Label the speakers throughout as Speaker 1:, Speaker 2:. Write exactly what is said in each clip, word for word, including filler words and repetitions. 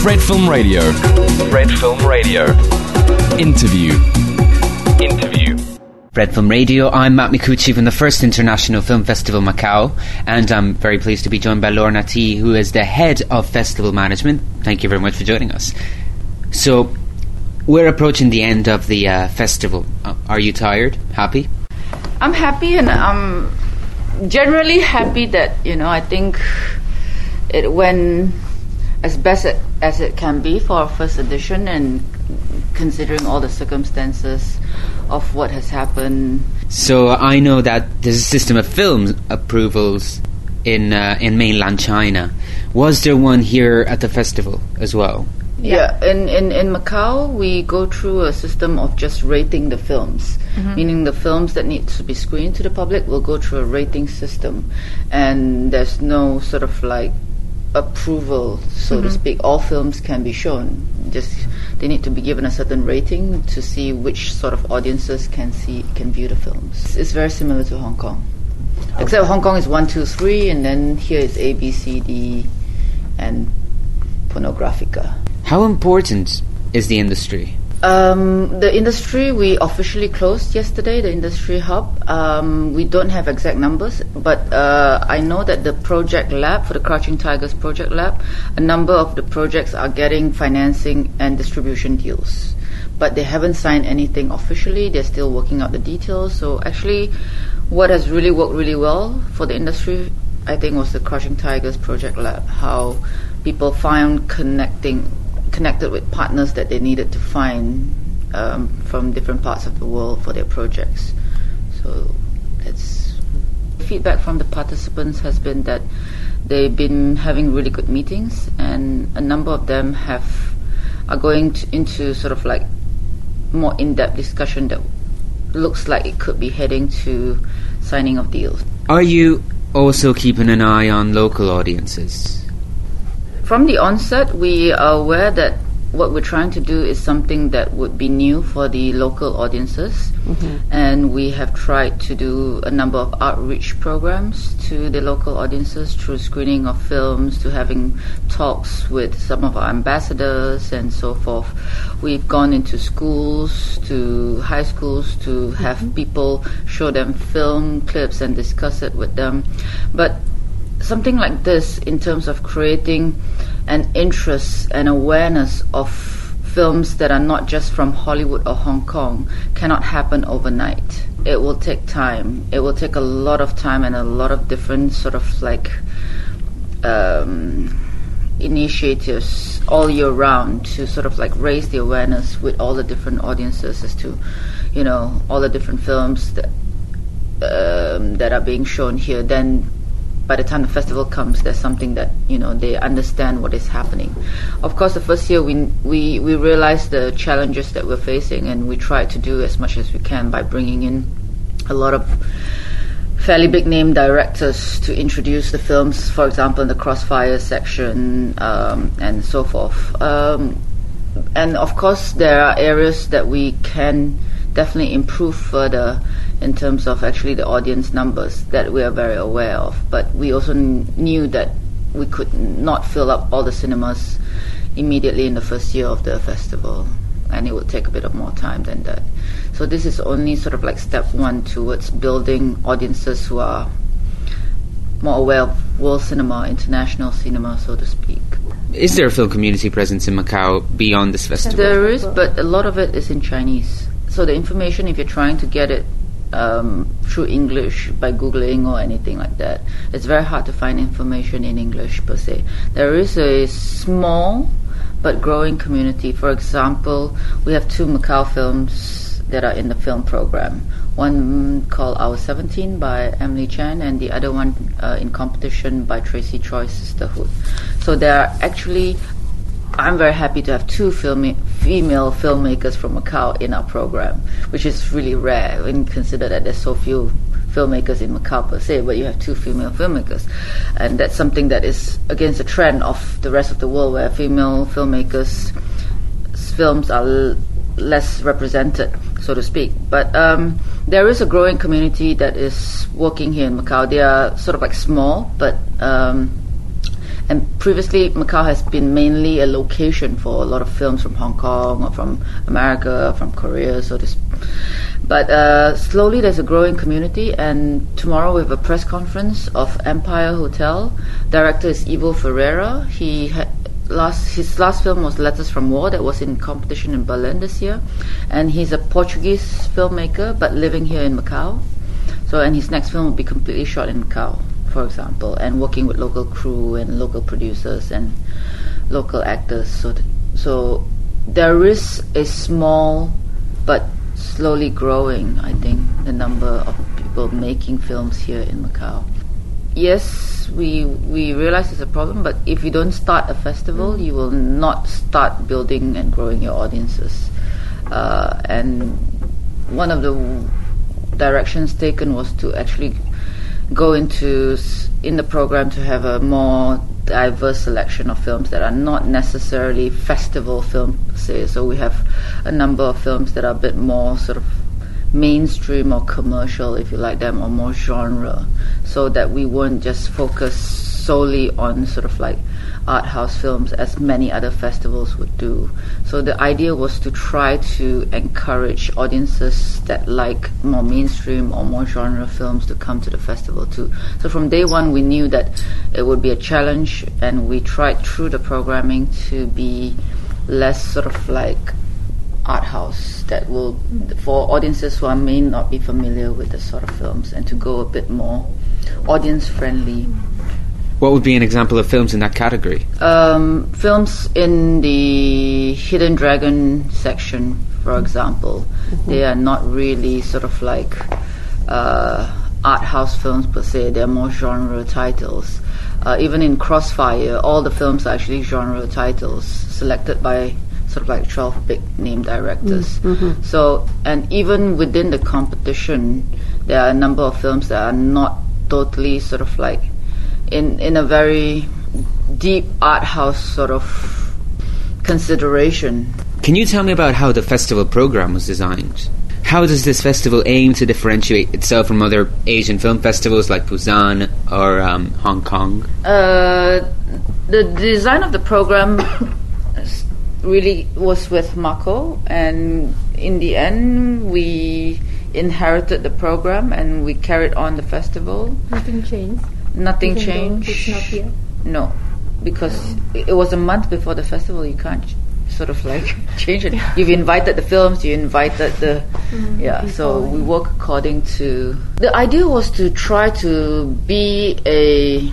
Speaker 1: Red Film Radio. Red Film Radio. Interview. Interview.
Speaker 2: Red Film Radio, I'm Matt Micucci from the First International Film Festival Macau, and I'm very pleased to be joined by Lorna T, who is the head of festival management. Thank you very much for joining us. So, we're approaching the end of the uh, festival. Uh, are you tired? Happy?
Speaker 3: I'm happy, and I'm generally happy that, you know, I think it went as best it, as it can be for our first edition, and considering all the circumstances of what has happened.
Speaker 2: So I know that there's a system of film approvals in uh, in mainland China. Was there one here at the festival as well?
Speaker 3: Yeah, in, in, in Macau, we go through a system of just rating the films, mm-hmm. meaning the films that need to be screened to the public will go through a rating system, and there's no sort of like approval, so mm-hmm. to speak. All films can be shown. Just they need to be given a certain rating to see which sort of audiences can see can view the films. It's very similar to Hong Kong, okay. Except Hong Kong is one, two, three, and then here is A, B, C, D, and Pornographica.
Speaker 2: How important is the industry?
Speaker 3: Um, the industry, we officially closed yesterday, the industry hub. Um, we don't have exact numbers, but uh, I know that the project lab, for the Crouching Tigers project lab, a number of the projects are getting financing and distribution deals. But they haven't signed anything officially, they're still working out the details. So actually, what has really worked really well for the industry, I think, was the Crouching Tigers project lab. How people found connecting connected with partners that they needed to find um, from different parts of the world for their projects. So that's feedback from the participants has been that they've been having really good meetings, and a number of them have are going to, into sort of like more in-depth discussion that looks like it could be heading to signing of deals.
Speaker 2: Are you also keeping an eye on local audiences?
Speaker 3: From the onset, we are aware that what we're trying to do is something that would be new for the local audiences, mm-hmm. and we have tried to do a number of outreach programs to the local audiences through screening of films, to having talks with some of our ambassadors and so forth. We've gone into schools, to high schools, to have mm-hmm. people show them film clips and discuss it with them. But something like this, in terms of creating an interest and awareness of films that are not just from Hollywood or Hong Kong, cannot happen overnight. It will take time. It will take a lot of time and a lot of different sort of like um, initiatives all year round to sort of like raise the awareness with all the different audiences as to, you know, all the different films that um, that are being shown here. Then by the time the festival comes, there's something that, you know, they understand what is happening. Of course, the first year we we we realized the challenges that we're facing, and we tried to do as much as we can by bringing in a lot of fairly big name directors to introduce the films, for example, in the Crossfire section, um, and so forth. Um, and of course, there are areas that we can definitely improve further in terms of actually the audience numbers that we are very aware of. But we also n- knew that we could not fill up all the cinemas immediately in the first year of the festival, and it would take a bit of more time than that. So this is only sort of like step one towards building audiences who are more aware of world cinema, international cinema, so to speak.
Speaker 2: Is there a film community presence in Macau beyond this festival?
Speaker 3: There is, but a lot of it is in Chinese. So the information, if you're trying to get it um, through English by Googling or anything like that, it's very hard to find information in English per se. There is a small but growing community. For example, we have two Macau films that are in the film program. One called Our seventeen by Emily Chan, and the other one uh, in competition by Tracy Choi's Sisterhood. So there are actually, I'm very happy to have two film, female filmmakers from Macau in our program, which is really rare when you consider that there's so few filmmakers in Macau per se, but you have two female filmmakers. And that's something that is against the trend of the rest of the world, where female filmmakers' films are l- less represented, so to speak. But um, there is a growing community that is working here in Macau. They are sort of like small, but um, And previously, Macau has been mainly a location for a lot of films from Hong Kong or from America, from Korea, so this. But uh, slowly there's a growing community, and tomorrow we have a press conference of Empire Hotel. Director is Ivo Ferreira. He ha- last his last film was Letters from War, that was in competition in Berlin this year, and he's a Portuguese filmmaker but living here in Macau. So, and his next film will be completely shot in Macau, for example, and working with local crew and local producers and local actors. So, th- so there is a small but slowly growing, I think, the number of people making films here in Macau. Yes, we we realize it's a problem, but if you don't start a festival, mm. you will not start building and growing your audiences. Uh, and one of the directions taken was to actually go into in the program to have a more diverse selection of films that are not necessarily festival films, say. So we have a number of films that are a bit more sort of mainstream or commercial, if you like them, or more genre, so that we won't just focus solely on sort of like art house films as many other festivals would do. So the idea was to try to encourage audiences that like more mainstream or more genre films to come to the festival too. So from day one we knew that it would be a challenge, and we tried through the programming to be less sort of like art house, that will, for audiences who are, may not be familiar with the sort of films, and to go a bit more audience friendly.
Speaker 2: What would be an example of films in that category?
Speaker 3: Um, films in the Hidden Dragon section, for example, mm-hmm. they are not really sort of like uh, art house films per se. They're more genre titles. Uh, even in Crossfire, all the films are actually genre titles selected by sort of like twelve big name directors. Mm-hmm. So, and even within the competition, there are a number of films that are not totally sort of like in in a very deep art house sort of consideration.
Speaker 2: Can you tell me about how the festival program was designed? How does this festival aim to differentiate itself from other Asian film festivals like Busan or um, Hong Kong?
Speaker 3: Uh, the design of the program really was with Mako, and in the end we inherited the program and we carried on the festival.
Speaker 4: Nothing changed?
Speaker 3: Nothing
Speaker 4: Even
Speaker 3: changed.
Speaker 4: It's not here?
Speaker 3: No, because it was a month before the festival. You can't sort of like change it. You've invited the films, you invited the mm, yeah so we work according to the idea. Was to try to be a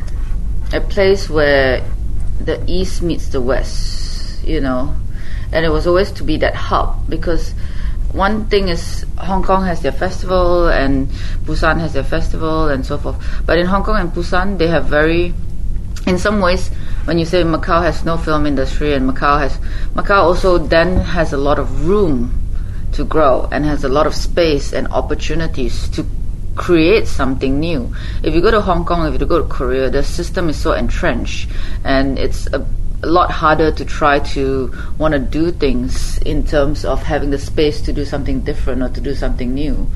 Speaker 3: a place where the East meets the West, you know, and it was always to be that hub, because one thing is Hong Kong has their festival and Busan has their festival and so forth, but in Hong Kong and Busan they have very, in some ways, when you say Macau has no film industry, and Macau has Macau also then has a lot of room to grow and has a lot of space and opportunities to create something new. If you go to Hong Kong, if you go to Korea, the system is so entrenched, and it's a, a lot harder to try to want to do things in terms of having the space to do something different or to do something new.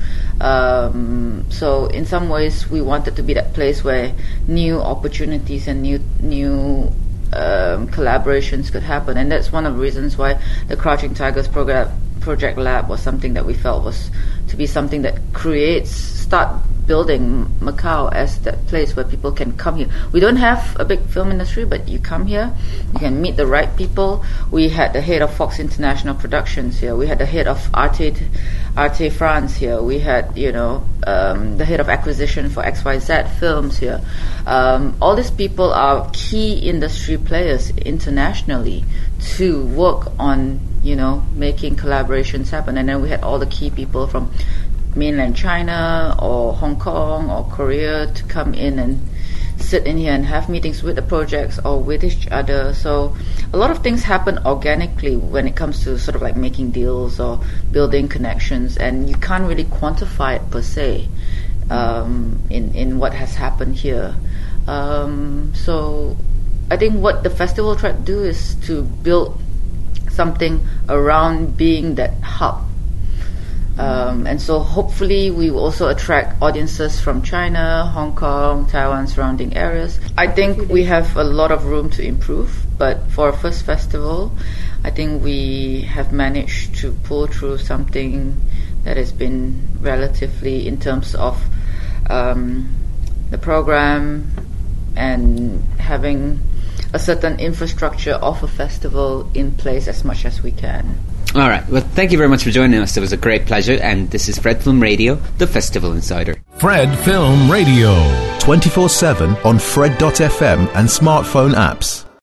Speaker 3: Um, so in some ways we wanted to be that place where new opportunities and new new um, collaborations could happen, and that's one of the reasons why the Crouching Tigers program, Project Lab was something that we felt was to be something that creates, start building Macau as that place where people can come here. We don't have a big film industry, but you come here, you can meet the right people. We had the head of Fox International Productions here. We had the head of Arte, Arte France here. We had, you know, um, the head of acquisition for X Y Z Films here. Um, all these people are key industry players internationally to work on, you know, making collaborations happen. And then we had all the key people from mainland China or Hong Kong or Korea to come in and sit in here and have meetings with the projects or with each other. So a lot of things happen organically when it comes to sort of like making deals or building connections, and you can't really quantify it per se um, in, in what has happened here. Um, so I think what the festival tried to do is to build something around being that hub Um, and so hopefully we will also attract audiences from China, Hong Kong, Taiwan, surrounding areas. I think we have a lot of room to improve, but for our first festival, I think we have managed to pull through something that has been relatively, in terms of um, the program and having a certain infrastructure of a festival in place as much as we can.
Speaker 2: All right. Well, thank you very much for joining us. It was a great pleasure. And this is Fred Film Radio, the Festival Insider.
Speaker 4: Fred Film Radio.
Speaker 5: twenty-four seven on Fred dot f m and smartphone apps.